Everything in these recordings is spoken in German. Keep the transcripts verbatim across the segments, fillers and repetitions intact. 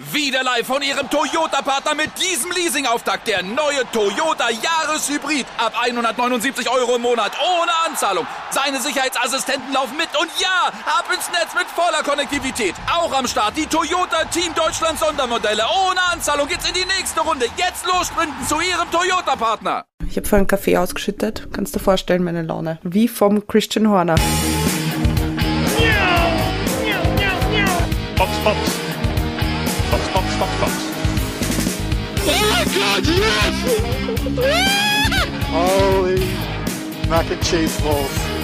Wieder live von Ihrem Toyota-Partner mit diesem Leasing-Auftakt. Der neue Toyota Jahreshybrid. Ab hundertneunundsiebzig Euro im Monat. Ohne Anzahlung. Seine Sicherheitsassistenten laufen mit. Und ja, ab ins Netz mit voller Konnektivität. Auch am Start die Toyota Team Deutschland Sondermodelle. Ohne Anzahlung geht's in die nächste Runde. Jetzt los sprinten zu Ihrem Toyota-Partner. Ich habe vorhin Kaffee ausgeschüttet. Kannst du dir vorstellen, meine Laune. Wie vom Christian Horner. Box, Box. Box, Box, Box, Box. Oh God, yes! Holy mac and cheese balls.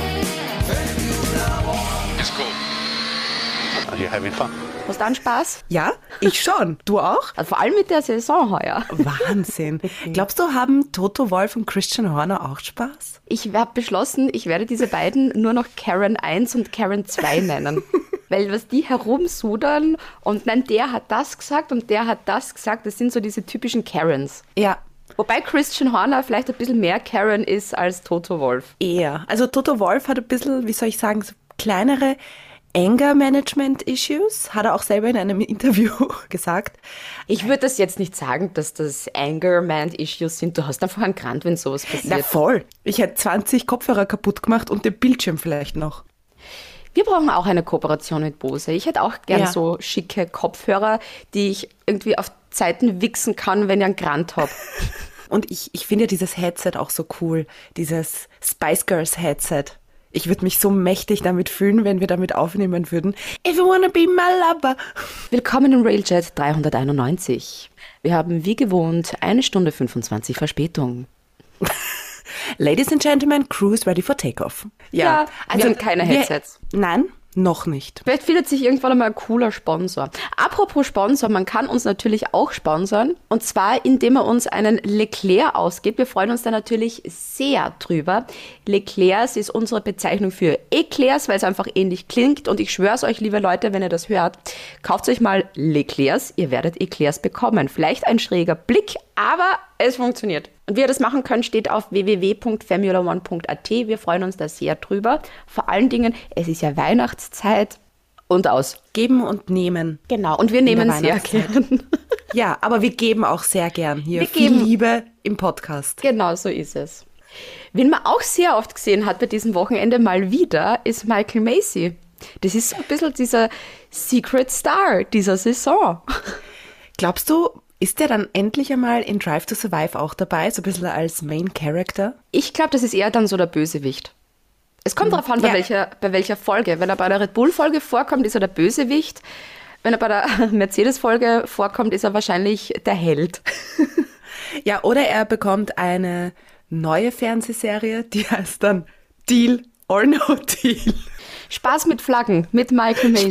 It's cool. Are you having fun? Hast du einen Spaß? Ja, ich schon. Du auch? Also vor allem mit der Saison heuer. Wahnsinn. Glaubst du, haben Toto Wolff und Christian Horner auch Spaß? Ich habe beschlossen, ich werde diese beiden nur noch Karen eins und Karen zwei nennen. Weil was die herumsudern und nein, der hat das gesagt und der hat das gesagt, das sind so diese typischen Karens. Ja. Wobei Christian Horner vielleicht ein bisschen mehr Karen ist als Toto Wolff. Eher. Also Toto Wolff hat ein bisschen, wie soll ich sagen, so kleinere Anger-Management-Issues, hat er auch selber in einem Interview gesagt. Ich würde das jetzt nicht sagen, dass das Anger-Management-Issues sind. Du hast einfach einen Grant, wenn sowas passiert. Na voll. Ich hätte zwanzig Kopfhörer kaputt gemacht und den Bildschirm vielleicht noch. Wir brauchen auch eine Kooperation mit Bose. Ich hätte auch gern Ja. so schicke Kopfhörer, die ich irgendwie auf Zeiten wichsen kann, wenn ich einen Grant habe. Und ich, ich finde dieses Headset auch so cool, dieses Spice Girls Headset. Ich würde mich so mächtig damit fühlen, wenn wir damit aufnehmen würden. If you wanna be my lover. Willkommen im Railjet dreihunderteinundneunzig. Wir haben wie gewohnt eine Stunde fünfundzwanzig Verspätung. Ladies and Gentlemen, crew is ready for takeoff. Ja, wir haben keine Headsets. Wir, nein, noch nicht. Vielleicht findet sich irgendwann einmal ein cooler Sponsor. Apropos Sponsor, man kann uns natürlich auch sponsern. Und zwar, indem er uns einen Leclerc ausgibt. Wir freuen uns da natürlich sehr drüber. Leclercs ist unsere Bezeichnung für Eclairs, weil es einfach ähnlich klingt. Und ich schwör's euch, liebe Leute, wenn ihr das hört, kauft euch mal Leclercs. Ihr werdet Eclairs bekommen. Vielleicht ein schräger Blick, aber es funktioniert. Und wie ihr das machen könnt, steht auf w w w punkt formula one punkt a t. Wir freuen uns da sehr drüber. Vor allen Dingen, es ist ja Weihnachtszeit und aus. Geben und nehmen. Genau, und wir In der nehmen sehr Weihnachtszeit. gern. Ja, aber wir geben auch sehr gern hier Wir viel geben. Liebe im Podcast. Genau so ist es. Wen man auch sehr oft gesehen hat bei diesem Wochenende mal wieder, ist Michael Macy. Das ist so ein bisschen dieser Secret Star dieser Saison. Glaubst du, ist der dann endlich einmal in Drive to Survive auch dabei, so ein bisschen als Main Character? Ich glaube, das ist eher dann so der Bösewicht. Es kommt darauf an, bei, Ja. welcher, bei welcher Folge. Wenn er bei der Red Bull-Folge vorkommt, ist er der Bösewicht. Wenn er bei der Mercedes-Folge vorkommt, ist er wahrscheinlich der Held. Ja, oder er bekommt eine neue Fernsehserie, die heißt dann Deal or No Deal. Spaß mit Flaggen, mit Michael Macy.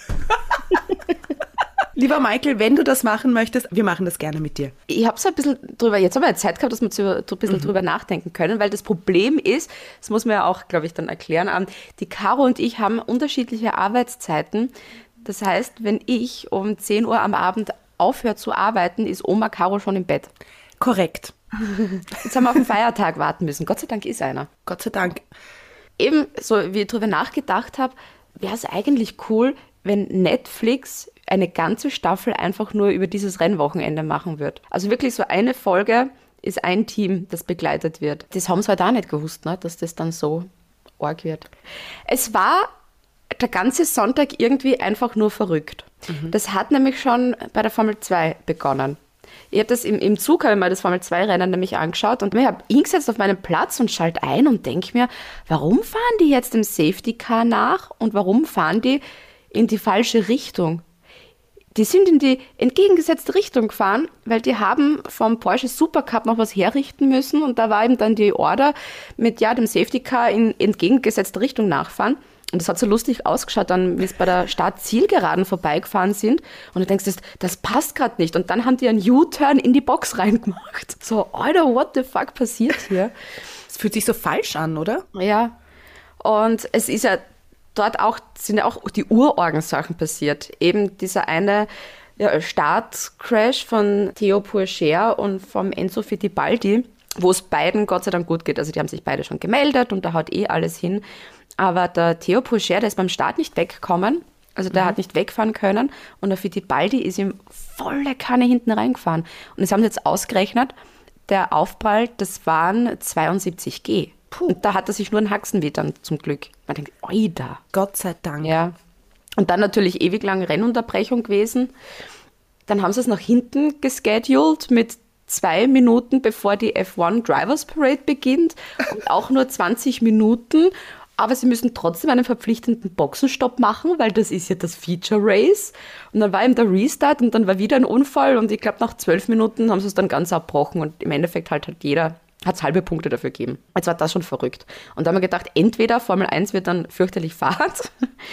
Lieber Michael, wenn du das machen möchtest, wir machen das gerne mit dir. Ich habe so ein bisschen drüber, jetzt haben wir Zeit gehabt, dass wir so ein bisschen drüber nachdenken können, weil das Problem ist, das muss man ja auch, glaube ich, dann erklären, ähm, die Caro und ich haben unterschiedliche Arbeitszeiten. Das heißt, wenn ich um zehn Uhr am Abend aufhöre zu arbeiten, ist Oma Caro schon im Bett. Korrekt. Jetzt haben wir auf den Feiertag warten müssen. Gott sei Dank ist einer. Gott sei Dank. Eben, so wie ich drüber nachgedacht habe, wäre es eigentlich cool, wenn Netflix eine ganze Staffel einfach nur über dieses Rennwochenende machen wird. Also wirklich so eine Folge ist ein Team, das begleitet wird. Das haben sie halt auch nicht gewusst, ne, dass das dann so arg wird. Es war der ganze Sonntag irgendwie einfach nur verrückt. Mhm. Das hat nämlich schon bei der Formel zwei begonnen. Ich habe das im, im Zug, habe ich mal das Formel zwei Rennen nämlich angeschaut und ich habe hingesetzt auf meinen Platz und schalte ein und denke mir, warum fahren die jetzt dem Safety Car nach und warum fahren die in die falsche Richtung? Die sind in die entgegengesetzte Richtung gefahren, weil die haben vom Porsche Supercup noch was herrichten müssen und da war eben dann die Order mit ja dem Safety Car in entgegengesetzte Richtung nachfahren. Und das hat so lustig ausgeschaut, dann, wie es bei der Start-Zielgeraden vorbeigefahren sind. Und du denkst, das, das passt gerade nicht. Und dann haben die einen U-Turn in die Box reingemacht. So, Alter, what the fuck passiert hier? Es fühlt sich so falsch an, oder? Ja. Und es ist ja dort auch, sind ja auch die Urorgensachen passiert. Eben dieser eine ja, Startcrash von Theo Pourchaire und vom Enzo Fittipaldi, wo es beiden Gott sei Dank gut geht. Also die haben sich beide schon gemeldet und da haut eh alles hin. Aber der Theo Pourchaire, der ist beim Start nicht weggekommen Also der mhm. hat nicht wegfahren können und der Fittipaldi ist ihm volle Kanne hinten reingefahren. Und das haben sie jetzt ausgerechnet, der Aufprall, das waren zweiundsiebzig G. Puh. Und da hat er sich nur einen Haxen dann zum Glück. Man denkt, oida. Gott sei Dank. Ja. Und dann natürlich ewig lange Rennunterbrechung gewesen. Dann haben sie es nach hinten gescheduled mit zwei Minuten, bevor die F eins Drivers Parade beginnt. Und auch nur zwanzig Minuten. Aber sie müssen trotzdem einen verpflichtenden Boxenstopp machen, weil das ist ja das Feature Race. Und dann war eben der Restart und dann war wieder ein Unfall. Und ich glaube, nach zwölf Minuten haben sie es dann ganz abbrochen. Und im Endeffekt halt hat jeder, hat es halbe Punkte dafür gegeben. Jetzt war das schon verrückt. Und da haben wir gedacht, entweder Formel eins wird dann fürchterlich Fahrt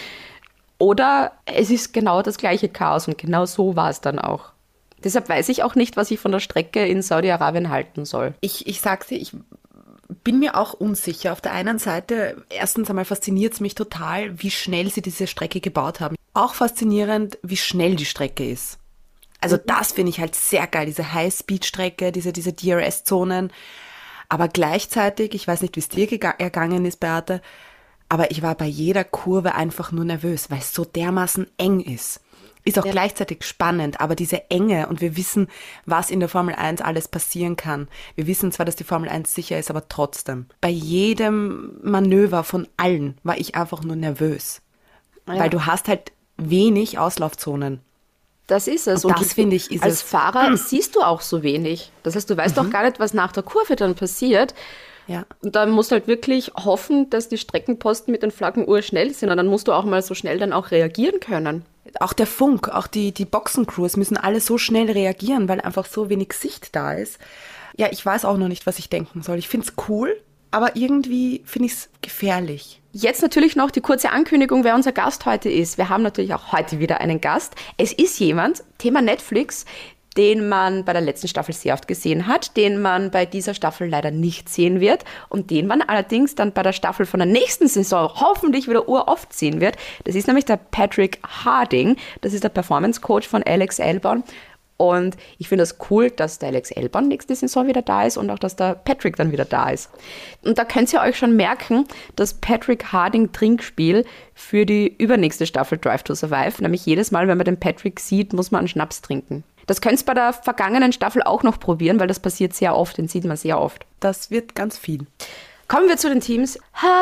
oder es ist genau das gleiche Chaos. Und genau so war es dann auch. Deshalb weiß ich auch nicht, was ich von der Strecke in Saudi-Arabien halten soll. Ich, ich sag's dir, ich bin mir auch unsicher. Auf der einen Seite, erstens einmal fasziniert es mich total, wie schnell sie diese Strecke gebaut haben. Auch faszinierend, wie schnell die Strecke ist. Also mhm. das finde ich halt sehr geil, diese High-Speed-Strecke, diese, diese D R S-Zonen. Aber gleichzeitig, ich weiß nicht, wie es dir gega- ergangen ist, Beate, aber ich war bei jeder Kurve einfach nur nervös, weil es so dermaßen eng ist. Ist auch ja. gleichzeitig spannend, aber diese Enge und wir wissen, was in der Formel eins alles passieren kann. Wir wissen zwar, dass die Formel eins sicher ist, aber trotzdem. Bei jedem Manöver von allen war ich einfach nur nervös. Ja. Weil du hast halt wenig Auslaufzonen. Das ist es. Und und das finde ich ist als es. Fahrer siehst du auch so wenig. Das heißt, du weißt mhm. auch gar nicht, was nach der Kurve dann passiert. Ja. Und da musst du halt wirklich hoffen, dass die Streckenposten mit den Flaggen urschnell sind. Und dann musst du auch mal so schnell dann auch reagieren können. Auch der Funk, auch die, die Boxencrews müssen alle so schnell reagieren, weil einfach so wenig Sicht da ist. Ja, ich weiß auch noch nicht, was ich denken soll. Ich finde es cool, aber irgendwie finde ich es gefährlich. Jetzt natürlich noch die kurze Ankündigung, wer unser Gast heute ist. Wir haben natürlich auch heute wieder einen Gast. Es ist jemand, Thema Netflix, den man bei der letzten Staffel sehr oft gesehen hat, den man bei dieser Staffel leider nicht sehen wird und den man allerdings dann bei der Staffel von der nächsten Saison hoffentlich wieder uroft sehen wird. Das ist nämlich der Patrick Harding. Das ist der Performance Coach von Alex Albon. Und ich finde das cool, dass der Alex Albon nächste Saison wieder da ist und auch, dass der Patrick dann wieder da ist. Und da könnt ihr euch schon merken, das Patrick Harding Trinkspiel für die übernächste Staffel Drive to Survive. Nämlich jedes Mal, wenn man den Patrick sieht, muss man einen Schnaps trinken. Das könnt ihr bei der vergangenen Staffel auch noch probieren, weil das passiert sehr oft, den sieht man sehr oft. Das wird ganz viel. Kommen wir zu den Teams.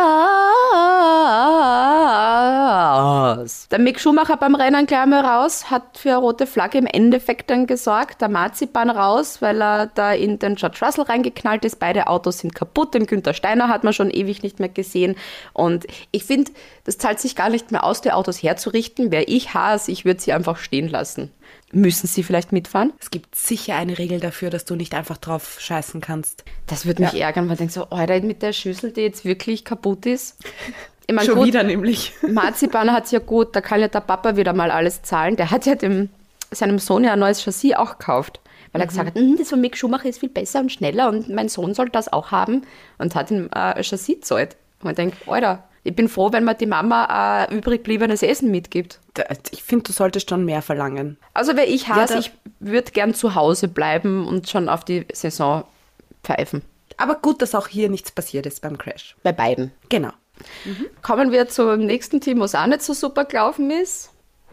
Haas. Der Mick Schumacher beim Rennen gleich mal raus, hat für eine rote Flagge im Endeffekt dann gesorgt. Der Marzipan raus, weil er da in den George Russell reingeknallt ist. Beide Autos sind kaputt. Den Günther Steiner hat man schon ewig nicht mehr gesehen. Und ich finde, das zahlt sich gar nicht mehr aus, die Autos herzurichten. Wäre ich Haas, ich würde sie einfach stehen lassen. Müssen sie vielleicht mitfahren? Es gibt sicher eine Regel dafür, dass du nicht einfach drauf scheißen kannst. Das würde mich ja. ärgern, weil ich denke so, Alter, mit der Schüssel, die jetzt wirklich kaputt ist. Ich mein, Schon gut, wieder nämlich. Marzipan hat es ja gut, da kann ja der Papa wieder mal alles zahlen. Der hat ja dem, seinem Sohn ja ein neues Chassis auch gekauft. Weil er mhm. gesagt hat, das von Mick Schumacher ist viel besser und schneller und mein Sohn soll das auch haben. Und hat ihm äh, ein Chassis gezahlt. Und ich denke, Alter, ich bin froh, wenn mir die Mama äh, übrig gebliebenes Essen mitgibt. Ich finde, du solltest schon mehr verlangen. Also wäre ich Haas, ja, ich würde gern zu Hause bleiben und schon auf die Saison pfeifen. Aber gut, dass auch hier nichts passiert ist beim Crash. Bei beiden. Genau. Mhm. Kommen wir zum nächsten Team, was auch nicht so super gelaufen ist.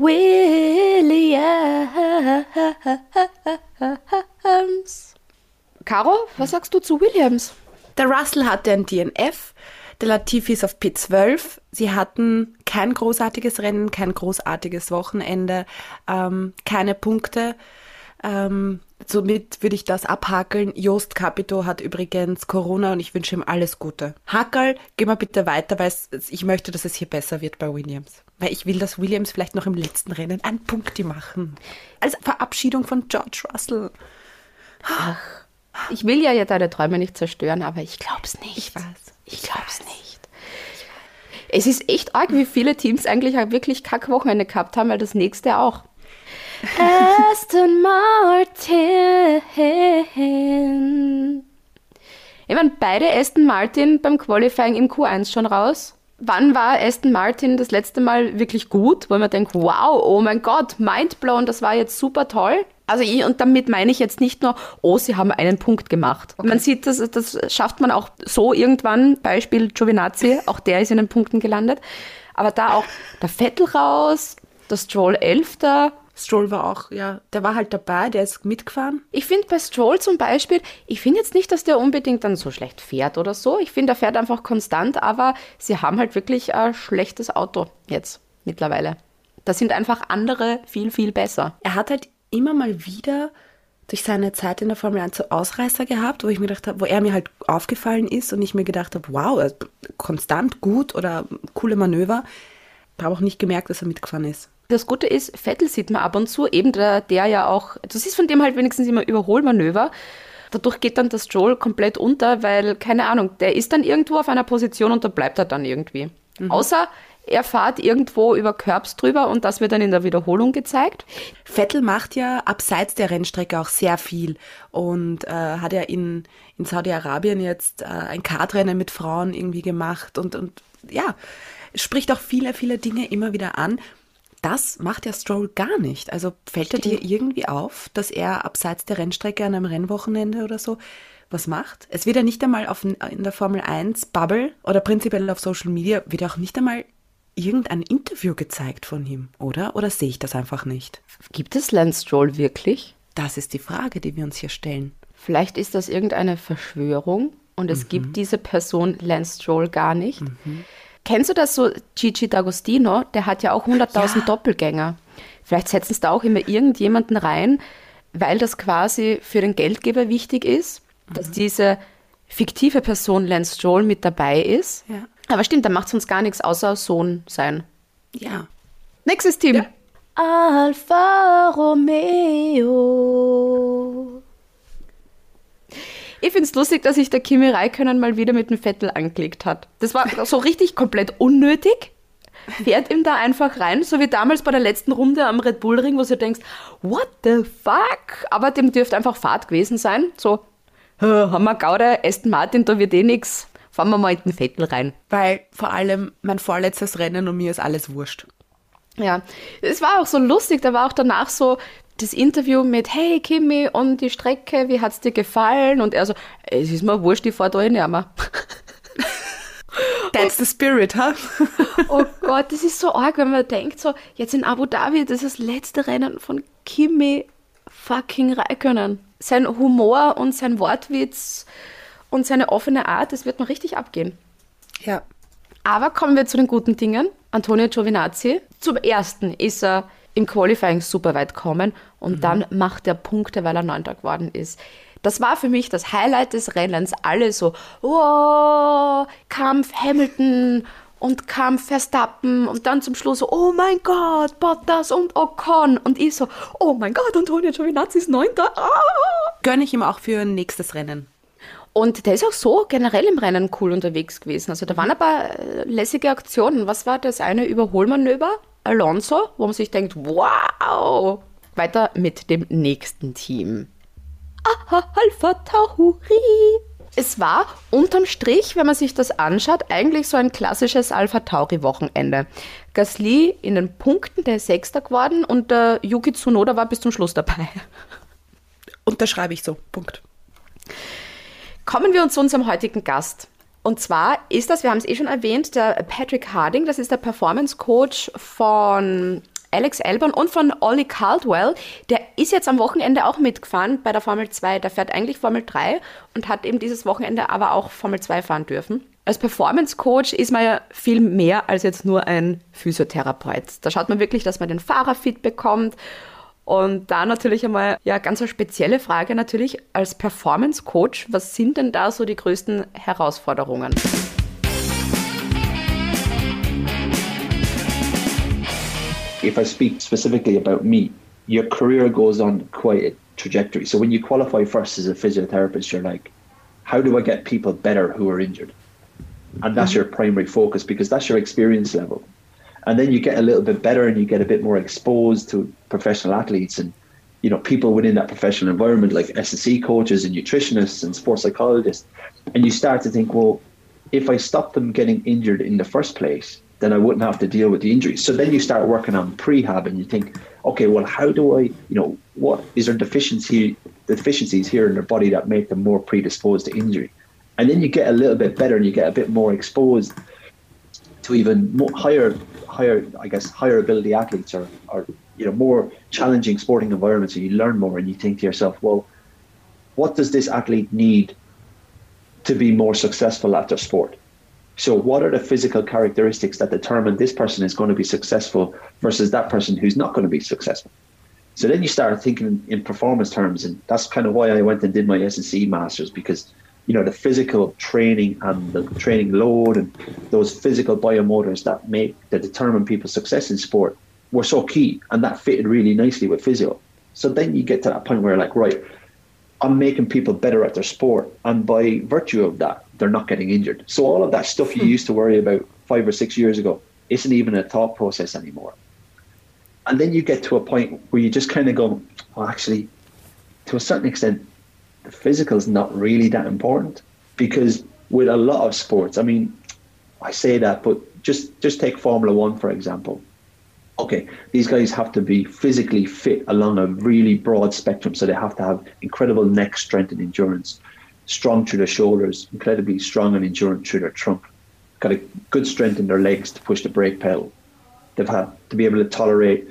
Williams. Caro, was sagst du zu Williams? Der Russell hatte ein D N F. Der Latifi ist auf P zwölf. Sie hatten kein großartiges Rennen, kein großartiges Wochenende, ähm, keine Punkte. Ähm, somit würde ich das abhakeln. Jost Capito hat übrigens Corona und ich wünsche ihm alles Gute. Hackerl, geh mal bitte weiter, weil es, ich möchte, dass es hier besser wird bei Williams. Weil ich will, dass Williams vielleicht noch im letzten Rennen einen Punkti machen. Als Verabschiedung von George Russell. Ach, ich will ja, ja deine Träume nicht zerstören, aber ich glaub's nicht. Ich weiß. Ich glaub's nicht. Es ist echt arg, wie viele Teams eigentlich auch wirklich Kackwochenende gehabt haben, weil das nächste auch. Aston Martin. Ich meine, beide Aston Martin beim Qualifying im Q eins schon raus. Wann war Aston Martin das letzte Mal wirklich gut? Wo man denkt, wow, oh mein Gott, mindblown, das war jetzt super toll. Also ich, und damit meine ich jetzt nicht nur, oh, sie haben einen Punkt gemacht. Okay. Man sieht, das, das schafft man auch so irgendwann. Beispiel Giovinazzi, auch der ist in den Punkten gelandet. Aber da auch der Vettel raus, der Stroll Elfter. Stroll war auch, ja, der war halt dabei, der ist mitgefahren. Ich finde bei Stroll zum Beispiel, ich finde jetzt nicht, dass der unbedingt dann so schlecht fährt oder so. Ich finde, er fährt einfach konstant, aber sie haben halt wirklich ein schlechtes Auto jetzt mittlerweile. Da sind einfach andere viel, viel besser. Er hat halt immer mal wieder durch seine Zeit in der Formel eins so Ausreißer gehabt, wo ich mir gedacht habe, wo er mir halt aufgefallen ist und ich mir gedacht habe, wow, er ist konstant gut oder coole Manöver. Ich habe auch nicht gemerkt, dass er mitgefahren ist. Das Gute ist, Vettel sieht man ab und zu, eben der, der ja auch, du siehst von dem halt wenigstens immer Überholmanöver. Dadurch geht dann der Stroll komplett unter, weil, keine Ahnung, der ist dann irgendwo auf einer Position und da bleibt er dann irgendwie. Mhm. Außer er fährt irgendwo über Curbs drüber und das wird dann in der Wiederholung gezeigt. Vettel macht ja abseits der Rennstrecke auch sehr viel und äh, hat ja in, in Saudi-Arabien jetzt äh, ein Kartrennen mit Frauen irgendwie gemacht und, und ja, spricht auch viele, viele Dinge immer wieder an. Das macht ja Stroll gar nicht. Also fällt er dir irgendwie auf, dass er abseits der Rennstrecke an einem Rennwochenende oder so was macht? Es wird ja nicht einmal auf, in der Formel eins Bubble oder prinzipiell auf Social Media, wird auch nicht einmal irgendein Interview gezeigt von ihm, oder? Oder sehe ich das einfach nicht? Gibt es Lance Stroll wirklich? Das ist die Frage, die wir uns hier stellen. Vielleicht ist das irgendeine Verschwörung und es mhm. gibt diese Person Lance Stroll gar nicht. Mhm. Kennst du das so, Gigi D'Agostino, der hat ja auch hunderttausend ja. Doppelgänger. Vielleicht setzen sie da auch immer irgendjemanden rein, weil das quasi für den Geldgeber wichtig ist, mhm. dass diese fiktive Person Lance Stroll mit dabei ist. Ja. Aber stimmt, da macht es uns gar nichts außer Sohn sein. Ja. Nächstes Team. Ja. Alfa Romeo. Ich finde es lustig, dass sich der Kimi Räikkönen mal wieder mit dem Vettel angelegt hat. Das war so richtig komplett unnötig. Fährt ihm da einfach rein, so wie damals bei der letzten Runde am Red Bull Ring, wo du denkst, what the fuck? Aber dem dürfte einfach Fahrt gewesen sein. So, haben wir Gaude, Aston Martin, da wird eh nix. Fahren wir mal in den Vettel rein. Weil vor allem mein vorletztes Rennen und mir ist alles wurscht. Ja, es war auch so lustig, da war auch danach so das Interview mit, hey Kimi, und die Strecke, wie hat's dir gefallen? Und er so, es ist mir wurscht, ich fahr da eh nicht mehr. That's the spirit, huh? Oh Gott, das ist so arg, wenn man denkt, so, jetzt in Abu Dhabi, das ist das letzte Rennen von Kimi fucking Räikkönen. Sein Humor und sein Wortwitz und seine offene Art, das wird mir richtig abgehen. Ja. Aber kommen wir zu den guten Dingen. Antonio Giovinazzi, zum Ersten ist er im Qualifying super weit gekommen und mhm. dann macht er Punkte, weil er Neunter geworden ist. Das war für mich das Highlight des Rennens. Alle so, wow, Kampf Hamilton und Kampf Verstappen und dann zum Schluss so, oh mein Gott, Bottas und Ocon. Und ich so, oh mein Gott, Antonio Giovinazzi ist Neunter. Ah! Gönne ich ihm auch für ein nächstes Rennen. Und der ist auch so generell im Rennen cool unterwegs gewesen. Also da waren ein paar lässige Aktionen. Was war das eine Überholmanöver? Alonso, wo man sich denkt, wow. Weiter mit dem nächsten Team. Aha, Alpha Tauri. Es war unterm Strich, wenn man sich das anschaut, eigentlich so ein klassisches Alpha Tauri-Wochenende. Gasly in den Punkten, der ist Sechster geworden und der Yuki Tsunoda war bis zum Schluss dabei. Unterschreibe ich so, Punkt. Kommen wir zu unserem heutigen Gast. Und zwar ist das, wir haben es eh schon erwähnt, der Patrick Harding, das ist der Performance Coach von Alex Albon und von Ollie Caldwell. Der ist jetzt am Wochenende auch mitgefahren bei der Formel zwei. Der fährt eigentlich Formel drei und hat eben dieses Wochenende aber auch Formel zwei fahren dürfen. Als Performance Coach ist man ja viel mehr als jetzt nur ein Physiotherapeut. Da schaut man wirklich, dass man den Fahrer fit bekommt. Und da natürlich einmal, ja, ganz eine spezielle Frage natürlich als Performance Coach, was sind denn da so die größten Herausforderungen? If I speak specifically about me, your career goes on quite a trajectory. So when you qualify first as a physiotherapist, you're like, how do I get people better who are injured? And that's mm-hmm. your primary focus because that's your experience level. And then you get a little bit better and you get a bit more exposed to professional athletes and, you know, people within that professional environment like S and C coaches and nutritionists and sports psychologists. And you start to think, well, if I stop them getting injured in the first place, then I wouldn't have to deal with the injuries. So then you start working on prehab and you think, okay, well, how do I, you know, what is there deficiency, deficiencies here in their body that make them more predisposed to injury? And then you get a little bit better and you get a bit more exposed to even more higher higher, I guess, higher ability athletes or, or, you know, more challenging sporting environments, and you learn more and you think to yourself, well, what does this athlete need to be more successful at their sport? So what are the physical characteristics that determine this person is going to be successful versus that person who's not going to be successful? So then you start thinking in performance terms, and that's kind of why I went and did my S and C Masters, because, you know, the physical training and the training load and those physical biomotors that make, that determine people's success in sport were so key, and that fitted really nicely with physio. So then you get to that point where, like, right, I'm making people better at their sport, and by virtue of that, they're not getting injured. So all of that stuff you used to worry about five or six years ago isn't even a thought process anymore. And then you get to a point where you just kind of go, well, actually, to a certain extent, the physical is not really that important, because with a lot of sports, I mean, I say that, but just, just take Formula One, for example. Okay, these guys have to be physically fit along a really broad spectrum. So they have to have incredible neck strength and endurance, strong through their shoulders, incredibly strong and endurant through their trunk, got a good strength in their legs to push the brake pedal. They've had to be able to tolerate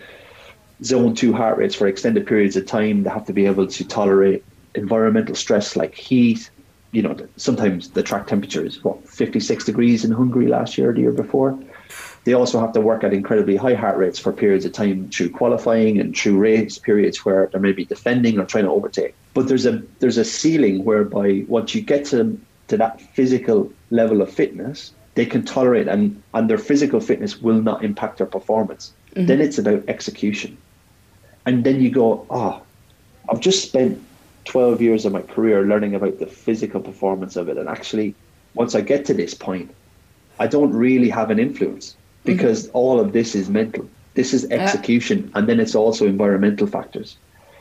zone two heart rates for extended periods of time. They have to be able to tolerate environmental stress like heat. You know, sometimes the track temperature is, what, fifty-six degrees in Hungary last year or the year before. They also have to work at incredibly high heart rates for periods of time through qualifying and through race periods where they may be defending or trying to overtake. But there's a there's a ceiling whereby once you get to, to that physical level of fitness, they can tolerate, and, and their physical fitness will not impact their performance. Mm-hmm. Then it's about execution. And then you go, oh, I've just spent twelve years of my career learning about the physical performance of it. And actually, once I get to this point, I don't really have an influence, because mm-hmm. all of this is mental. This is execution. Yeah. And then it's also environmental factors.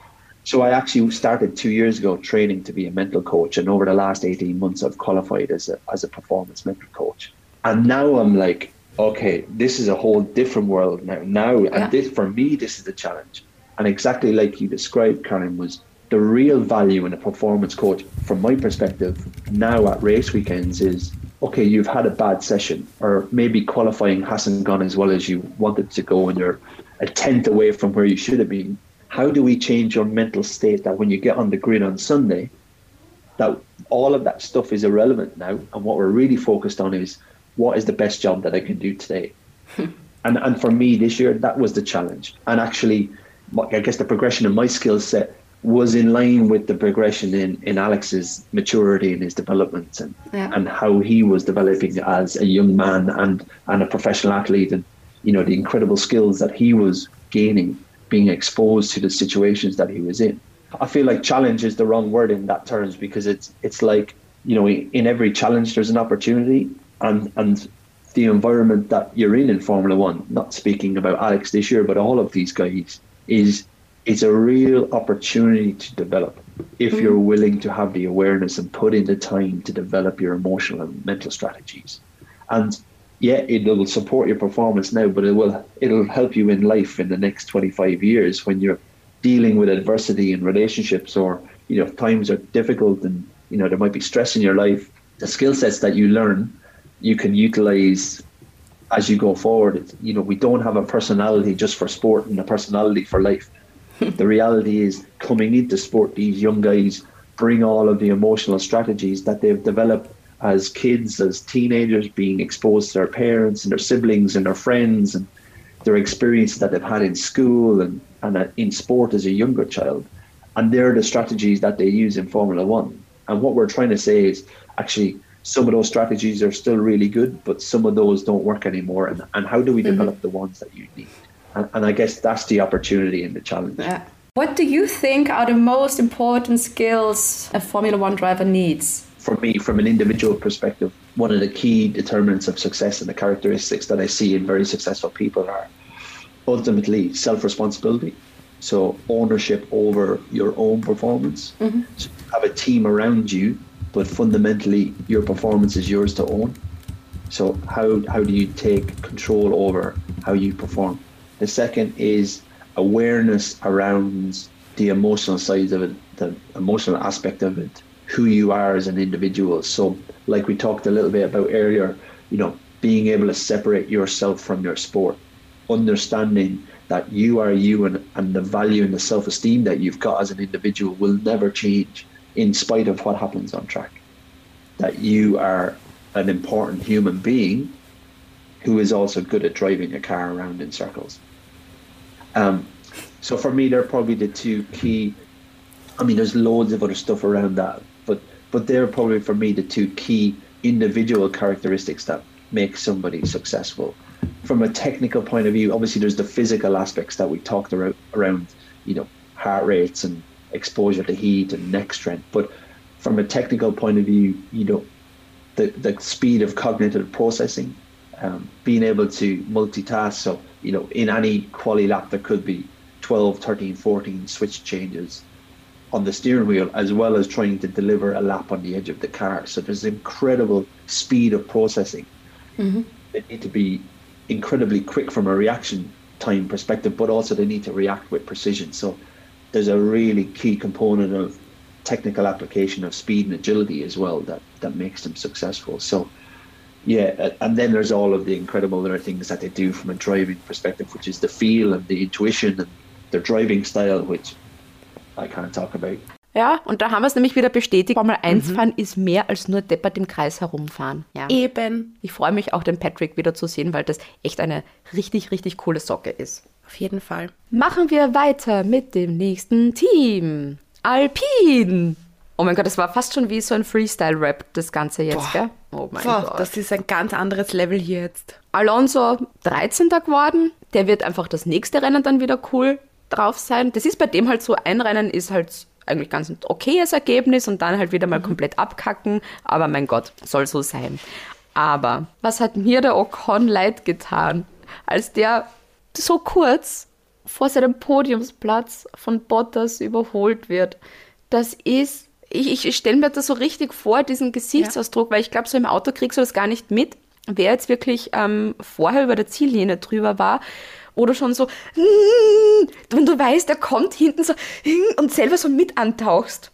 So I actually started two years ago training to be a mental coach. And over the last eighteen months, I've qualified as a, as a performance mental coach. And now I'm like, okay, this is a whole different world now. Now, yeah. and this, for me, this is the challenge. And exactly like you described, Karen, was the real value in a performance coach, from my perspective, now at race weekends is, okay, you've had a bad session, or maybe qualifying hasn't gone as well as you wanted to go, and you're a tenth away from where you should have been. How do we change your mental state that when you get on the grid on Sunday, that all of that stuff is irrelevant now, and what we're really focused on is, what is the best job that I can do today? and and for me this year, that was the challenge. And actually, I guess the progression in my skill set was in line with the progression in, in Alex's maturity and his development, and, yeah. and how he was developing as a young man and, and a professional athlete, and, you know, the incredible skills that he was gaining, being exposed to the situations that he was in. I feel like challenge is the wrong word in that terms, because it's it's like, you know, in every challenge there's an opportunity, and and the environment that you're in in Formula One, not speaking about Alex this year, but all of these guys, is it's a real opportunity to develop if mm-hmm. you're willing to have the awareness and put in the time to develop your emotional and mental strategies. And yeah, it will support your performance now, but it will it'll help you in life in the next twenty-five years when you're dealing with adversity in relationships, or, you know, if times are difficult and, you know, there might be stress in your life. The skill sets that you learn, you can utilize as you go forward. It's, you know, we don't have a personality just for sport and a personality for life. The reality is, coming into sport, these young guys bring all of the emotional strategies that they've developed as kids, as teenagers, being exposed to their parents and their siblings and their friends, and their experiences that they've had in school and, and in sport as a younger child. And they're the strategies that they use in Formula One. And what we're trying to say is, actually, some of those strategies are still really good, but some of those don't work anymore. And, and how do we develop mm-hmm. the ones that you need? And, and I guess that's the opportunity and the challenge. Yeah. What do you think are the most important skills a Formula One driver needs? For me, from an individual perspective, one of the key determinants of success and the characteristics that I see in very successful people are ultimately self-responsibility. So ownership over your own performance. Mm-hmm. So have a team around you, but fundamentally your performance is yours to own. So how, how do you take control over how you perform? The second is awareness around the emotional side of it, the emotional aspect of it, who you are as an individual. So like we talked a little bit about earlier, you know, being able to separate yourself from your sport. understanding that you are you and, and the value and the self-esteem that you've got as an individual will never change in spite of what happens on track. That you are an important human being who is also good at driving a car around in circles. Um, so for me, they're probably the two key, I mean, there's loads of other stuff around that, but but they're probably for me the two key individual characteristics that make somebody successful. From a technical point of view, obviously there's the physical aspects that we talked around, around, you know, heart rates and exposure to heat and neck strength. But from a technical point of view, you know, the, the speed of cognitive processing, um, being able to multitask. So, you know, in any quali lap, there could be twelve, thirteen, fourteen switch changes on the steering wheel, as well as trying to deliver a lap on the edge of the car. So there's incredible speed of processing. Mm-hmm. They need to be incredibly quick from a reaction time perspective, but also they need to react with precision. So there's a really key component of technical application of speed and agility as well that, that makes them successful. So yeah, and then there's all of the incredible other things that they do from a driving perspective, which is the feel and the intuition and their driving style, which I can't talk about. Ja, und da haben wir es nämlich wieder bestätigt. Formel eins mhm. fahren ist mehr als nur deppert im Kreis herumfahren. Ja. Eben. Ich freue mich auch, den Patrick wieder zu sehen, weil das echt eine richtig, richtig coole Socke ist. Auf jeden Fall. Machen wir weiter mit dem nächsten Team. Alpine. Oh mein Gott, das war fast schon wie so ein Freestyle-Rap, das Ganze jetzt, Boah. gell? Oh mein Boah, Gott. Das ist ein ganz anderes Level hier jetzt. Alonso dreizehnter geworden. Der wird einfach das nächste Rennen dann wieder cool drauf sein. Das ist bei dem halt so, ein Rennen ist halt eigentlich ganz ein okayes Ergebnis und dann halt wieder mal mhm. komplett abkacken. Aber mein Gott, soll so sein. Aber was hat mir der Ocon leid getan, als der so kurz vor seinem Podiumsplatz von Bottas überholt wird? Das ist, ich, ich stelle mir das so richtig vor, diesen Gesichtsausdruck, ja. weil ich glaube, so im Auto kriegst du das gar nicht mit, wer jetzt wirklich ähm, vorher über der Ziellinie drüber war. Oder schon so, wenn du weißt, der kommt hinten so und selber so mit antauchst.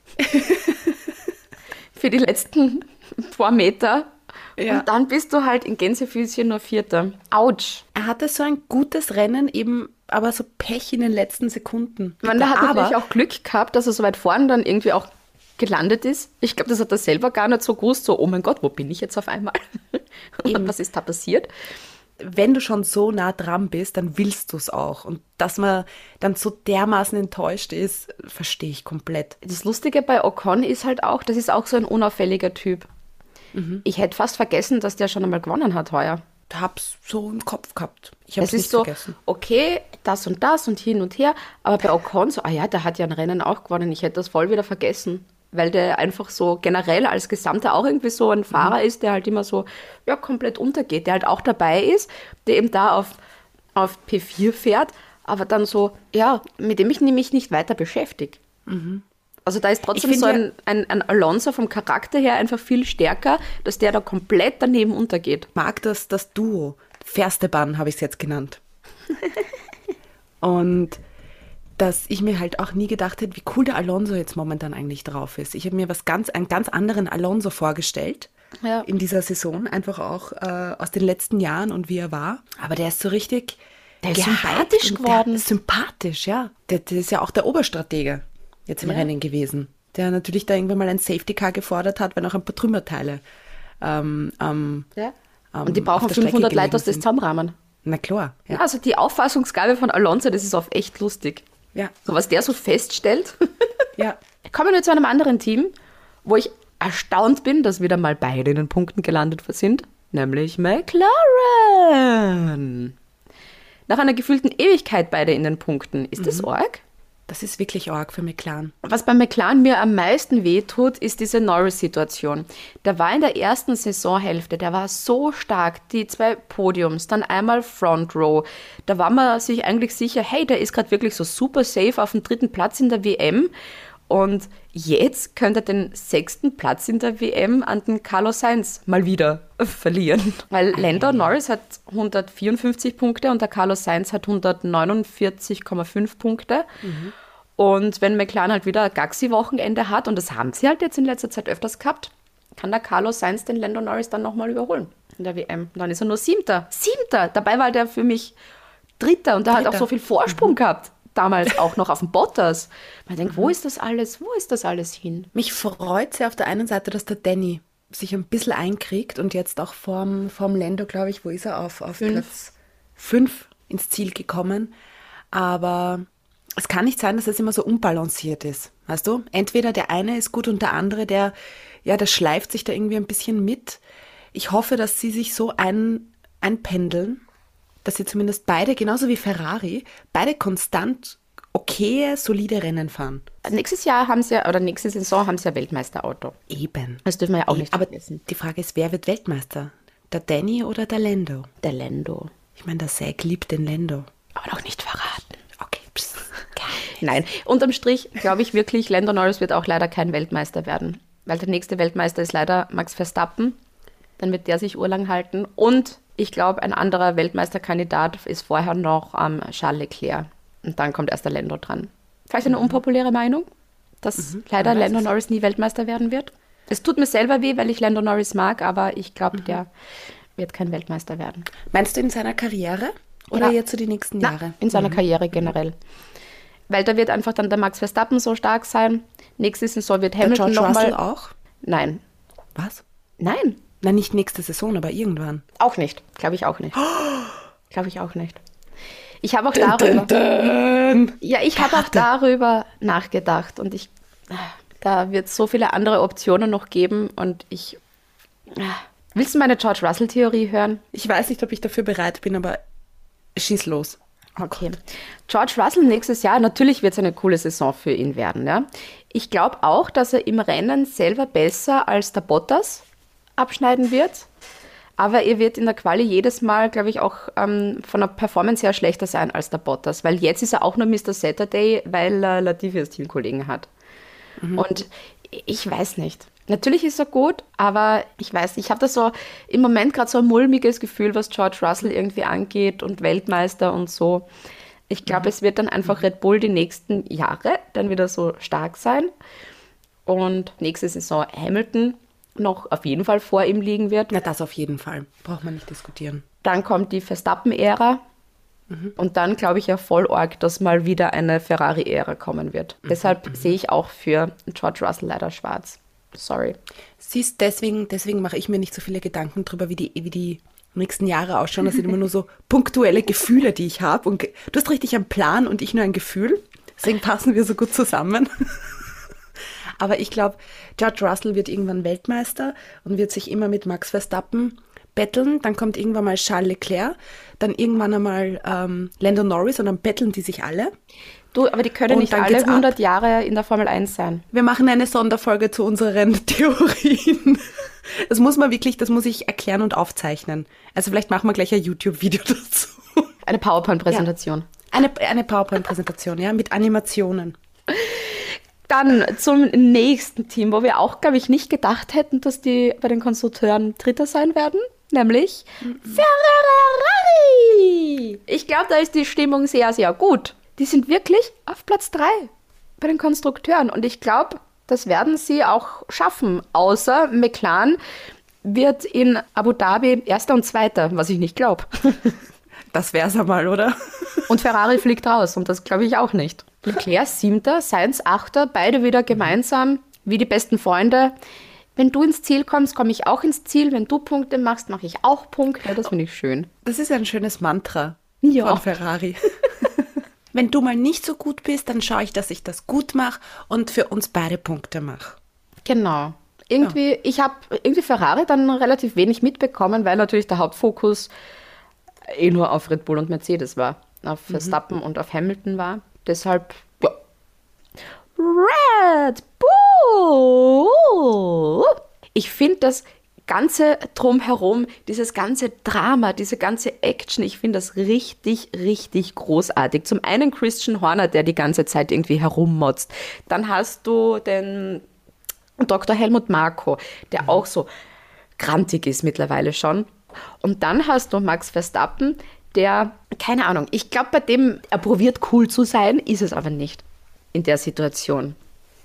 Für die letzten paar Meter. Ja. Und dann bist du halt in Gänsefüßchen nur Vierter. Autsch. Er hatte so ein gutes Rennen, eben aber so Pech in den letzten Sekunden. Man, der hat aber natürlich auch Glück gehabt, dass er so weit vorne dann irgendwie auch gelandet ist. Ich glaube, das hat er selber gar nicht so gewusst. So, oh mein Gott, wo bin ich jetzt auf einmal? Und was ist da passiert? Wenn du schon so nah dran bist, dann willst du es auch. Und dass man dann so dermaßen enttäuscht ist, verstehe ich komplett. Das Lustige bei Ocon ist halt auch, das ist auch so ein unauffälliger Typ. Mhm. Ich hätte fast vergessen, dass der schon einmal gewonnen hat heuer. Ich hab's so im Kopf gehabt. Ich hab's nicht so, vergessen. Okay, das und das und hin und her. Aber bei Ocon so, ah ja, der hat ja ein Rennen auch gewonnen. Ich hätte das voll wieder vergessen. Weil der einfach so generell als Gesamter auch irgendwie so ein Fahrer mhm. ist, der halt immer so ja, komplett untergeht, der halt auch dabei ist, der eben da auf, auf P vier fährt, aber dann so, ja, mit dem ich mich nicht weiter beschäftige. Mhm. Also da ist trotzdem so ein, ein, ein Alonso vom Charakter her einfach viel stärker, dass der da komplett daneben untergeht. Ich mag das, das Duo. Verstappen habe ich es jetzt genannt. Und dass ich mir halt auch nie gedacht hätte, wie cool der Alonso jetzt momentan eigentlich drauf ist. Ich habe mir was ganz, einen ganz anderen Alonso vorgestellt ja. in dieser Saison, einfach auch äh, aus den letzten Jahren und wie er war. Aber der ist so richtig der ist sympathisch geworden. Der ist sympathisch, ja. Der, der ist ja auch der Oberstratege jetzt im ja. Rennen gewesen, der natürlich da irgendwann mal ein Safety Car gefordert hat, wenn auch ein paar Trümmerteile ähm, ähm, ja. Und die brauchen fünfhundert Leute aus das zusammenrahmen. Na klar. Ja. Ja, also die Auffassungsgabe von Alonso, das ist oft echt lustig. Ja. So was der so feststellt. Ja. Kommen wir zu einem anderen Team, wo ich erstaunt bin, dass wieder mal beide in den Punkten gelandet sind, nämlich McLaren. Nach einer gefühlten Ewigkeit beide in den Punkten. Ist mhm. das arg? Das ist wirklich arg für McLaren. Was bei McLaren mir am meisten wehtut, ist diese Norris-Situation. Der war in der ersten Saisonhälfte, der war so stark, die zwei Podiums, dann einmal Front Row. Da war man sich eigentlich sicher, hey, der ist gerade wirklich so super safe auf dem dritten Platz in der W M. Und jetzt könnte er den sechsten Platz in der W M an den Carlos Sainz mal wieder verlieren. Weil Lando Norris hat hundertvierundfünfzig Punkte und der Carlos Sainz hat hundertneunundvierzig Komma fünf Punkte. Mhm. Und wenn McLaren halt wieder ein Gaxi-Wochenende hat, und das haben sie halt jetzt in letzter Zeit öfters gehabt, kann der Carlos Sainz den Lando Norris dann nochmal überholen in der W M. Und dann ist er nur Siebter. Siebter! Dabei war der für mich Dritter und der hat Dritter. auch so viel Vorsprung mhm. gehabt. Damals auch noch auf dem Bottas. Man denkt, wo ist das alles? Wo ist das alles hin? Mich freut sehr auf der einen Seite, dass der Danny sich ein bisschen einkriegt und jetzt auch vorm, vorm Lando, glaube ich, wo ist er, auf, auf Fünf. Platz fünf ins Ziel gekommen. Aber es kann nicht sein, dass es immer so unbalanciert ist. Weißt du? Entweder der eine ist gut und der andere, der, ja, der schleift sich da irgendwie ein bisschen mit. Ich hoffe, dass sie sich so ein, einpendeln, dass sie zumindest beide, genauso wie Ferrari, beide konstant okaye, solide Rennen fahren. Nächstes Jahr haben sie ja, oder nächste Saison haben sie ja Weltmeisterauto. Eben. Das dürfen wir ja auch Eben. nicht Aber vergessen. die Frage ist, wer wird Weltmeister? Der Danny oder der Lando? Der Lando. Ich meine, der Zack liebt den Lando. Aber noch nicht verraten. Okay, psst. Nein, unterm Strich glaube ich wirklich, Lando Norris wird auch leider kein Weltmeister werden. Weil der nächste Weltmeister ist leider Max Verstappen. Dann wird der sich urlang halten. Und ich glaube, ein anderer Weltmeisterkandidat ist vorher noch ähm, Charles Leclerc. Und dann kommt erst der Lando dran. Vielleicht eine unpopuläre Meinung, dass Mhm, leider man weiß Lando es. Norris nie Weltmeister werden wird. Es tut mir selber weh, weil ich Lando Norris mag, aber ich glaube, Mhm. der wird kein Weltmeister werden. Meinst du in seiner Karriere oder Ja. jetzt so die nächsten Na, Jahre? in seiner Karriere generell. Weil da wird einfach dann der Max Verstappen so stark sein. Nächste Saison wird Der Hamilton George Russell nochmal... auch? Nein, Was? nein, Na, nicht nächste Saison, aber irgendwann. auch nicht. Glaube ich auch nicht. Glaube ich auch nicht. Ich habe auch darüber... Ja, ich habe auch darüber nachgedacht und ich... Da wird es so viele andere Optionen noch geben und ich... Willst du meine George Russell-Theorie hören? Ich weiß nicht, ob ich dafür bereit bin, aber schieß los. Okay. George Russell nächstes Jahr, natürlich wird es eine coole Saison für ihn werden. Ja? Ich glaube auch, dass er im Rennen selber besser als der Bottas abschneiden wird. Aber er wird in der Quali jedes Mal, glaube ich, auch ähm, von der Performance her schlechter sein als der Bottas. Weil jetzt ist er auch nur Mister Saturday, weil er Latifi als Teamkollegen hat. Mhm. Und ich weiß nicht. Natürlich ist er gut, aber ich weiß nicht, ich habe da so im Moment gerade so ein mulmiges Gefühl, was George Russell irgendwie angeht und Weltmeister und so. Ich glaube, mhm. es wird dann einfach Red Bull die nächsten Jahre dann wieder so stark sein und nächste Saison Hamilton noch auf jeden Fall vor ihm liegen wird. Na, das auf jeden Fall. Braucht man nicht diskutieren. Dann kommt die Verstappen-Ära mhm. und dann glaube ich ja voll arg, dass mal wieder eine Ferrari-Ära kommen wird. Mhm. Deshalb mhm. sehe ich auch für George Russell leider schwarz. Sorry. Siehst, deswegen, deswegen mache ich mir nicht so viele Gedanken drüber, wie die, wie die nächsten Jahre ausschauen. Das sind immer nur so punktuelle Gefühle, die ich habe. Und ge- du hast richtig einen Plan und ich nur ein Gefühl. Deswegen passen wir so gut zusammen. Aber ich glaube, George Russell wird irgendwann Weltmeister und wird sich immer mit Max Verstappen betteln. Dann kommt irgendwann mal Charles Leclerc, dann irgendwann einmal ähm, Lando Norris und dann betteln die sich alle. Du, aber die können Und nicht dann alle geht's ab. hundert Jahre in der Formel eins sein. Wir machen eine Sonderfolge zu unseren Theorien. Das muss man wirklich, das muss ich erklären und aufzeichnen. Also vielleicht machen wir gleich ein YouTube-Video dazu. Eine PowerPoint-Präsentation. Eine, eine PowerPoint-Präsentation, ja, mit Animationen. Dann zum nächsten Team, wo wir auch, glaube ich, nicht gedacht hätten, dass die bei den Konstrukteuren Dritter sein werden, nämlich mhm. Ferrari. Ich glaube, da ist die Stimmung sehr, sehr gut. Die sind wirklich auf Platz drei bei den Konstrukteuren und ich glaube, das werden sie auch schaffen, außer McLaren wird in Abu Dhabi Erster und Zweiter, was ich nicht glaube. Das wär's einmal, oder? Und Ferrari fliegt raus und das glaube ich auch nicht. Leclerc Siebter, Sainz Achter, beide wieder gemeinsam wie die besten Freunde. Wenn du ins Ziel kommst, komme ich auch ins Ziel. Wenn du Punkte machst, mache ich auch Punkte. Das finde ich schön. Das ist ein schönes Mantra Ja. von Ferrari. Wenn du mal nicht so gut bist, dann schaue ich, dass ich das gut mache und für uns beide Punkte mache. Genau. Irgendwie, ja. ich habe irgendwie Ferrari dann relativ wenig mitbekommen, weil natürlich der Hauptfokus eh nur auf Red Bull und Mercedes war. Auf Verstappen mhm. und auf Hamilton war. Deshalb, ja. Red Bull! Ich finde das ganze Drumherum, dieses ganze Drama, diese ganze Action, ich finde das richtig, richtig großartig. Zum einen Christian Horner, der die ganze Zeit irgendwie herummotzt. Dann hast du den Doktor Helmut Marko, der mhm. auch so grantig ist mittlerweile schon. Und dann hast du Max Verstappen, der, keine Ahnung, ich glaube, bei dem er probiert cool zu sein, ist es aber nicht in der Situation.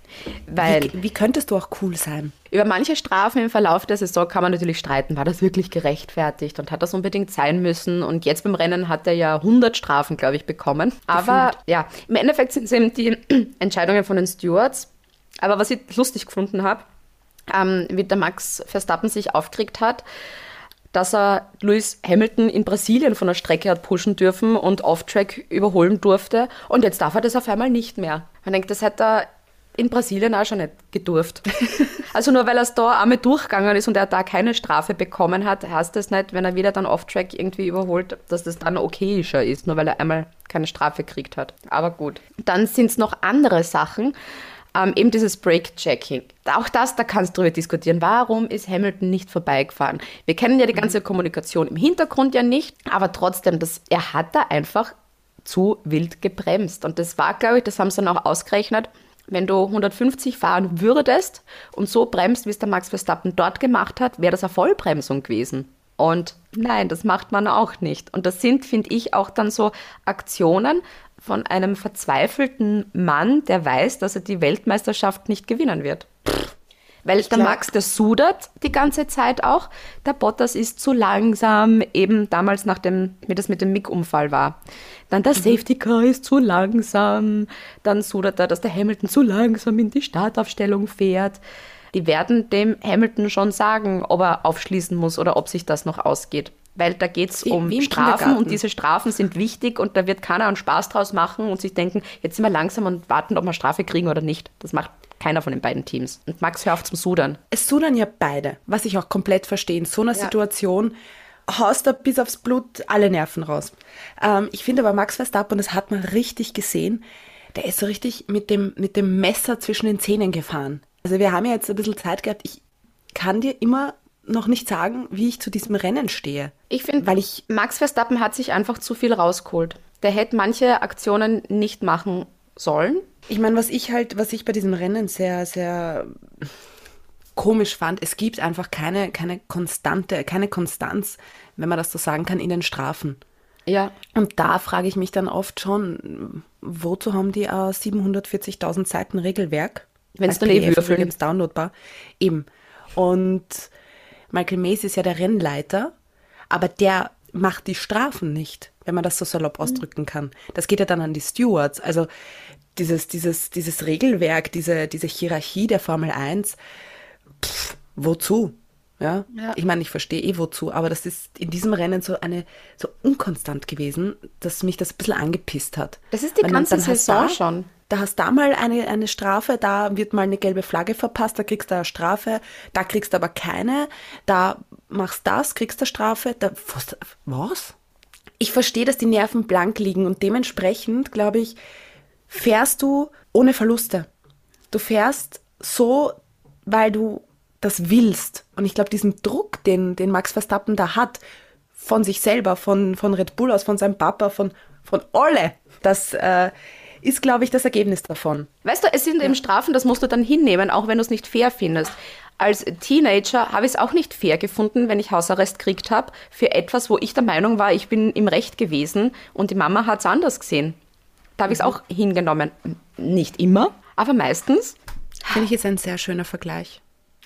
Weil Wie, wie könntest du auch cool sein? über manche Strafen im Verlauf der Saison kann man natürlich streiten. War das wirklich gerechtfertigt und hat das unbedingt sein müssen? Und jetzt beim Rennen hat er ja hundert Strafen, glaube ich, bekommen. Aber ja, im Endeffekt sind es eben die Entscheidungen von den Stewards. Aber was ich lustig gefunden habe, ähm, wie der Max Verstappen sich aufgeregt hat, dass er Lewis Hamilton in Brasilien von der Strecke hat pushen dürfen und Off-Track überholen durfte. Und jetzt darf er das auf einmal nicht mehr. Man denkt, das hätte er in Brasilien auch schon nicht gedurft. Also nur weil er es da einmal durchgegangen ist und er da keine Strafe bekommen hat, heißt das nicht, wenn er wieder dann Off-Track irgendwie überholt, dass das dann okayischer ist, nur weil er einmal keine Strafe gekriegt hat. Aber gut. Dann sind es noch andere Sachen, ähm, eben dieses Brake-Checking. Auch das, da kannst du drüber diskutieren. Warum ist Hamilton nicht vorbeigefahren? Wir kennen ja die ganze Kommunikation im Hintergrund ja nicht, aber trotzdem, das, er hat da einfach zu wild gebremst. Und das war, glaube ich, das haben sie dann auch ausgerechnet, wenn du hundertfünfzig fahren würdest und so bremst, wie es der Max Verstappen dort gemacht hat, wäre das eine Vollbremsung gewesen. Und nein, das macht man auch nicht. Und das sind, finde ich, auch dann so Aktionen von einem verzweifelten Mann, der weiß, dass er die Weltmeisterschaft nicht gewinnen wird. Weil der Max, der sudert die ganze Zeit auch. Der Bottas ist zu langsam, eben damals, nachdem wie das mit dem Mick-Unfall war. Dann der Safety Car ist zu langsam. Dann sudert er, dass der Hamilton zu langsam in die Startaufstellung fährt. Die werden dem Hamilton schon sagen, ob er aufschließen muss oder ob sich das noch ausgeht. Weil da geht es um wie im Strafen Kindergarten. und diese Strafen sind wichtig und da wird keiner einen Spaß draus machen und sich denken, jetzt sind wir langsam und warten, ob wir Strafe kriegen oder nicht. Das macht keiner von den beiden Teams. Und Max, hör auf zum Sudern. Es sudern ja beide, was ich auch komplett verstehe. In so einer Situation haust du bis aufs Blut alle Nerven raus. Ähm, ich finde aber Max Verstappen, das hat man richtig gesehen, der ist so richtig mit dem, mit dem Messer zwischen den Zähnen gefahren. Also wir haben ja jetzt ein bisschen Zeit gehabt. Ich kann dir immer noch nicht sagen, wie ich zu diesem Rennen stehe. Ich finde, Weil ich, Max Verstappen hat sich einfach zu viel rausgeholt. Der hätte manche Aktionen nicht machen sollen. ich meine, was ich halt, was ich bei diesem Rennen sehr, sehr komisch fand, es gibt einfach keine, keine Konstante, keine Konstanz, wenn man das so sagen kann, in den Strafen. Ja. Und da frage ich mich dann oft schon, wozu haben die uh, siebenhundertvierzigtausend Seiten Regelwerk? Wenn's Als dann eh P D F würfeln. übrigens downloadbar. Eben. Und Michael Macy ist ja der Rennleiter, aber der macht die Strafen nicht, wenn man das so salopp ausdrücken kann. Das geht ja dann an die Stewards. Also dieses, dieses, dieses Regelwerk, diese, diese Hierarchie der Formel eins, pff, wozu? Ja? Ja. Ich meine, ich verstehe eh wozu, aber das ist in diesem Rennen so eine so unkonstant gewesen, dass mich das ein bisschen angepisst hat. Das ist die Weil ganze dann hast Saison da, schon. Da hast da mal eine, eine Strafe, da wird mal eine gelbe Flagge verpasst, da kriegst du eine Strafe, da kriegst du aber keine, da machst das, kriegst du Strafe, da, was? was? Ich verstehe, dass die Nerven blank liegen und dementsprechend, glaube ich, fährst du ohne Verluste. Du fährst so, weil du das willst. Und ich glaube, diesen Druck, den, den Max Verstappen da hat, von sich selber, von, von Red Bull aus, von seinem Papa, von, von alle, das äh, ist, glaube ich, das Ergebnis davon. Weißt du, es sind eben Strafen, das musst du dann hinnehmen, auch wenn du es nicht fair findest. Als Teenager habe ich es auch nicht fair gefunden, wenn ich Hausarrest gekriegt habe, für etwas, wo ich der Meinung war, ich bin im Recht gewesen und die Mama hat es anders gesehen. Da habe ich es auch hingenommen. Nicht immer, aber meistens. Finde ich jetzt ein sehr schöner Vergleich.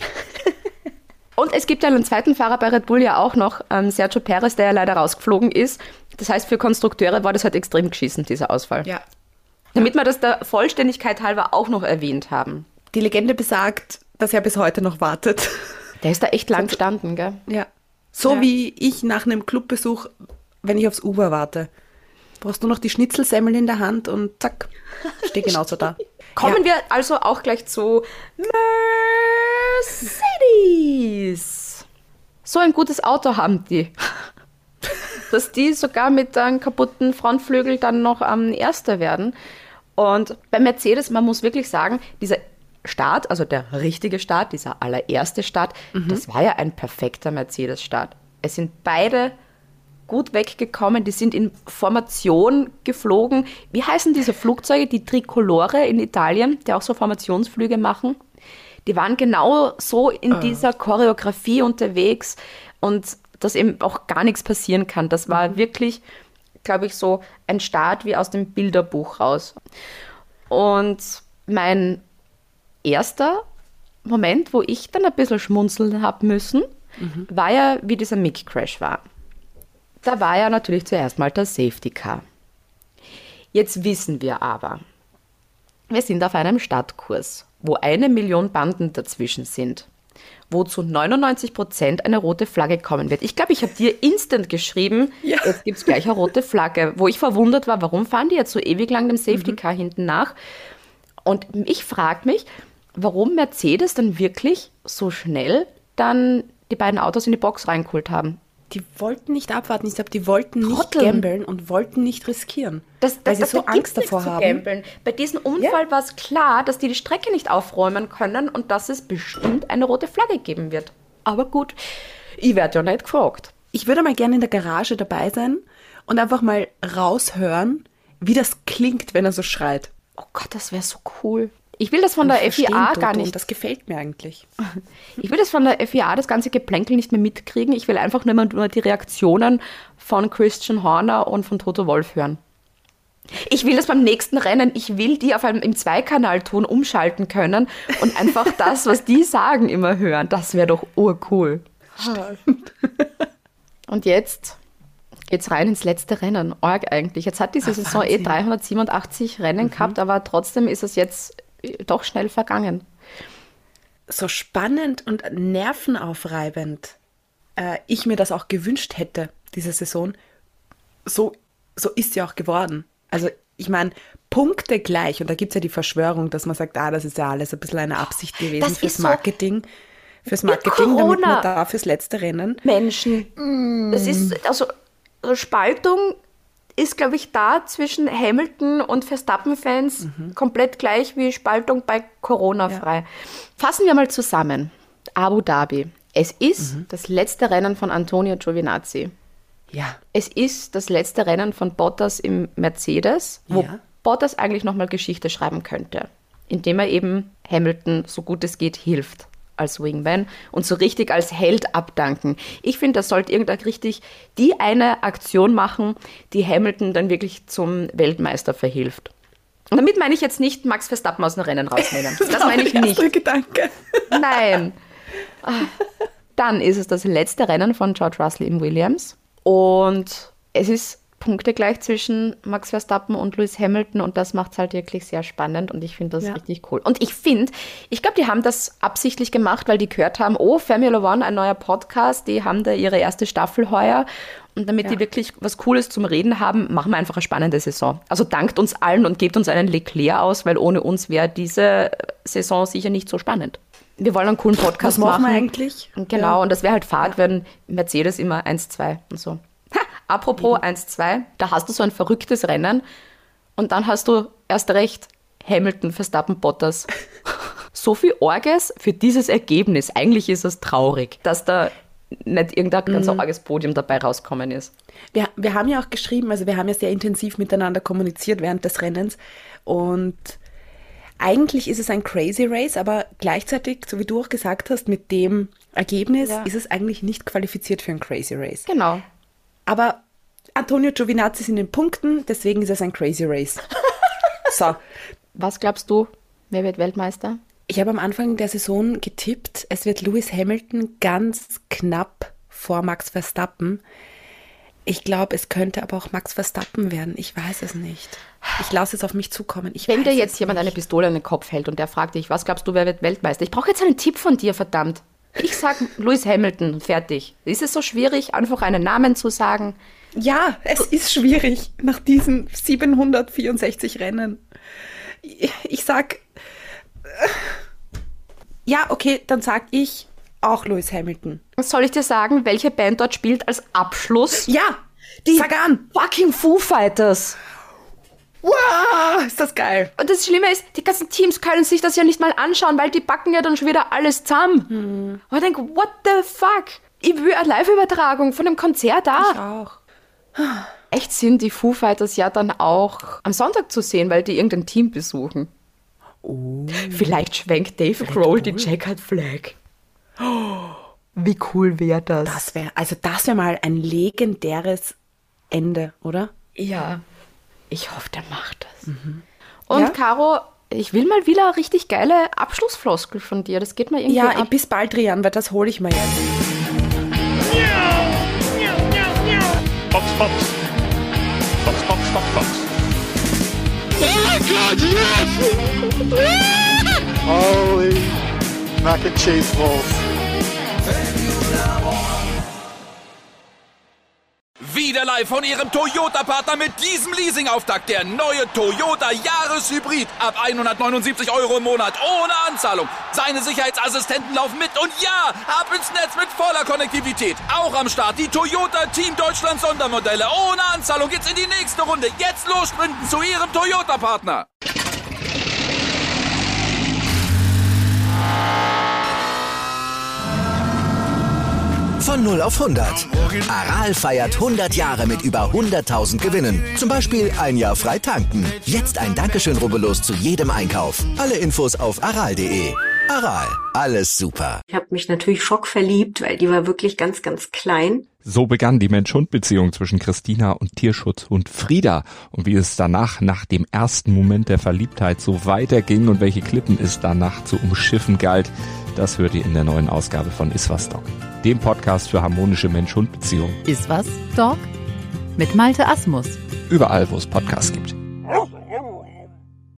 Und es gibt ja einen zweiten Fahrer bei Red Bull ja auch noch, ähm, Sergio Perez, der ja leider rausgeflogen ist. Das heißt, für Konstrukteure war das halt extrem geschissen, dieser Ausfall. Ja. Damit wir das der Vollständigkeit halber auch noch erwähnt haben. Die Legende besagt, dass er bis heute noch wartet. Der ist da echt lang gestanden, gell? Ja. So Ja. wie ich nach einem Clubbesuch, wenn ich aufs Uber warte. Brauchst du noch die Schnitzelsemmel in der Hand und zack, steh genauso da. Kommen wir also auch gleich zu Mercedes. So ein gutes Auto haben die. Dass die sogar mit einem kaputten Frontflügel dann noch am Erster werden. Und bei Mercedes, man muss wirklich sagen, dieser Start, also der richtige Start, dieser allererste Start, das war ja ein perfekter Mercedes-Start. Es sind beide gut weggekommen, die sind in Formation geflogen. Wie heißen diese Flugzeuge? Die Tricolore in Italien, die auch so Formationsflüge machen. Die waren genau so in dieser Choreografie unterwegs und dass eben auch gar nichts passieren kann. Das war wirklich, glaube ich, so ein Start wie aus dem Bilderbuch raus. Und mein erster Moment, wo ich dann ein bisschen schmunzeln habe müssen, mhm. war ja, wie dieser Mick-Crash war. Da war ja natürlich zuerst mal das Safety Car. Jetzt wissen wir aber, wir sind auf einem Stadtkurs, wo eine Million Banden dazwischen sind, wo zu neunundneunzig Prozent eine rote Flagge kommen wird. Ich glaube, ich habe dir instant geschrieben, ja. Jetzt gibt es gleich eine rote Flagge, wo ich verwundert war, warum fahren die jetzt so ewig lang dem Safety Car mhm. hinten nach? Und ich frage mich, warum Mercedes dann wirklich so schnell dann die beiden Autos in die Box reingeholt haben. Die wollten nicht abwarten. Ich glaube, die wollten nicht Trotteln. gambeln und wollten nicht riskieren. Das, das, weil sie das, so da Angst davor zu haben. Gambeln. Bei diesem Unfall ja. war es klar, dass die die Strecke nicht aufräumen können und dass es bestimmt eine rote Flagge geben wird. Aber gut, ich werde ja nicht gefragt. Ich würde mal gerne in der Garage dabei sein und einfach mal raushören, wie das klingt, wenn er so schreit. Oh Gott, das wäre so cool. Ich will das von der F I A gar nicht. Und das gefällt mir eigentlich. Ich will das von der F I A, das ganze Geplänkel nicht mehr mitkriegen. Ich will einfach nur, nur die Reaktionen von Christian Horner und von Toto Wolff hören. Ich will das beim nächsten Rennen, ich will die auf einem im Zweikanalton umschalten können und einfach das, was die sagen, immer hören. Das wäre doch urcool. Und jetzt geht's rein ins letzte Rennen. Org eigentlich. Jetzt hat diese Ach, Saison Wahnsinn. eh dreihundertsiebenundachtzig Rennen mhm. gehabt, aber trotzdem ist es jetzt doch schnell vergangen. So spannend und nervenaufreibend äh, ich mir das auch gewünscht hätte, diese Saison, so, so ist sie auch geworden. Also ich meine, Punkte gleich, und da gibt es ja die Verschwörung, dass man sagt, ah, das ist ja alles ein bisschen eine Absicht gewesen das fürs so Marketing. Fürs Marketing, damit man da fürs letzte Rennen. Menschen. Mm. Das ist, also Spaltung ist, glaube ich, da zwischen Hamilton und Verstappen-Fans mhm. komplett gleich wie Spaltung bei Corona frei. Ja. Fassen wir mal zusammen. Abu Dhabi. Es ist mhm. das letzte Rennen von Antonio Giovinazzi. Ja. Es ist das letzte Rennen von Bottas im Mercedes, wo ja. Bottas eigentlich nochmal Geschichte schreiben könnte, indem er eben Hamilton, so gut es geht, hilft als Wingman und so richtig als Held abdanken. Ich finde, das sollte irgendwann richtig die eine Aktion machen, die Hamilton dann wirklich zum Weltmeister verhilft. Und damit meine ich jetzt nicht Max Verstappen aus dem Rennen rausnehmen. Das, das meine ich nicht. Gedanke. Nein. Dann ist es das letzte Rennen von George Russell im Williams und es ist punktegleich zwischen Max Verstappen und Lewis Hamilton und das macht es halt wirklich sehr spannend und ich finde das ja. richtig cool. Und ich finde, ich glaube, die haben das absichtlich gemacht, weil die gehört haben, oh, Formula One, ein neuer Podcast, die haben da ihre erste Staffel heuer und damit ja. die wirklich was Cooles zum Reden haben, machen wir einfach eine spannende Saison. Also dankt uns allen und gebt uns einen Leclerc aus, weil ohne uns wäre diese Saison sicher nicht so spannend. Wir wollen einen coolen Podcast was machen. machen. Wir eigentlich? Und genau, ja. und das wäre halt Fahrt, ja. wenn Mercedes immer eins zwei und so. Ha, apropos mhm. eins zwei, da hast du so ein verrücktes Rennen und dann hast du erst recht Hamilton, Verstappen, Bottas. So viel Orges für dieses Ergebnis. Eigentlich ist es traurig, dass da nicht irgendein ganz mhm. arges Podium dabei rauskommen ist. Wir, wir haben ja auch geschrieben, also wir haben ja sehr intensiv miteinander kommuniziert während des Rennens und eigentlich ist es ein Crazy Race, aber gleichzeitig, so wie du auch gesagt hast, mit dem Ergebnis ja. ist es eigentlich nicht qualifiziert für ein Crazy Race. Genau. Aber Antonio Giovinazzi ist in den Punkten, deswegen ist es ein Crazy Race. So. Was glaubst du, wer wird Weltmeister? Ich habe am Anfang der Saison getippt, es wird Lewis Hamilton ganz knapp vor Max Verstappen. Ich glaube, es könnte aber auch Max Verstappen werden. Ich weiß es nicht. Ich lasse es auf mich zukommen. Ich Wenn weiß dir jetzt es jemand nicht. eine Pistole in den Kopf hält und der fragt dich, was glaubst du, wer wird Weltmeister? Ich brauche jetzt einen Tipp von dir, verdammt. Ich sage Lewis Hamilton, fertig. Ist es so schwierig, einfach einen Namen zu sagen? Ja, es ist schwierig nach diesen siebenhundertvierundsechzig Rennen. Ich, ich sag, ja, okay, dann sag ich auch Lewis Hamilton. Soll ich dir sagen, welche Band dort spielt als Abschluss? Ja, die sag an. Fucking Foo Fighters. Wow, ist das geil. Und das Schlimme ist, die ganzen Teams können sich das ja nicht mal anschauen, weil die backen ja dann schon wieder alles zusammen. Hm. Und ich denke, what the fuck? Ich will eine Live-Übertragung von einem Konzert da. Ich auch. Echt sind die Foo Fighters ja dann auch am Sonntag zu sehen, weil die irgendein Team besuchen. Oh. Vielleicht schwenkt Dave Grohl die Checkered Flag. Oh, wie cool wäre das? Das wäre, also das wäre mal ein legendäres Ende, oder? Ja. Ich hoffe, der macht das. Mhm. Und ja? Caro, Ich will mal wieder eine richtig geile Abschlussfloskel von dir. Das geht mir irgendwie Ja, ab. bis bald, Rian, weil das hole ich mir jetzt. Fox, Fox. Fox, Fox, Fox, Fox. Oh God, yes! Holy mac and cheese balls. Wieder live von Ihrem Toyota-Partner mit diesem Leasing-Auftakt. Der neue Toyota Jahreshybrid. Ab hundertneunundsiebzig Euro im Monat. Ohne Anzahlung. Seine Sicherheitsassistenten laufen mit. Und ja, ab ins Netz mit voller Konnektivität. Auch am Start die Toyota Team Deutschland Sondermodelle. Ohne Anzahlung geht's in die nächste Runde. Jetzt los sprinten zu Ihrem Toyota-Partner. Von null auf hundert. Aral feiert hundert Jahre mit über hunderttausend Gewinnen. Zum Beispiel ein Jahr frei tanken. Jetzt ein Dankeschön, rubbellos zu jedem Einkauf. Alle Infos auf aral punkt de. Aral, alles super. Ich habe mich natürlich schockverliebt, weil die war wirklich ganz, ganz klein. So begann die Mensch-Hund-Beziehung zwischen Christina und Tierschutzhund Frieda. Und wie es danach, nach dem ersten Moment der Verliebtheit, so weiterging und welche Klippen es danach zu umschiffen galt, das hört ihr in der neuen Ausgabe von Iswas Dog, dem Podcast für harmonische Mensch-Hund-Beziehungen. Iswas Dog mit Malte Asmus. Überall, wo es Podcasts gibt.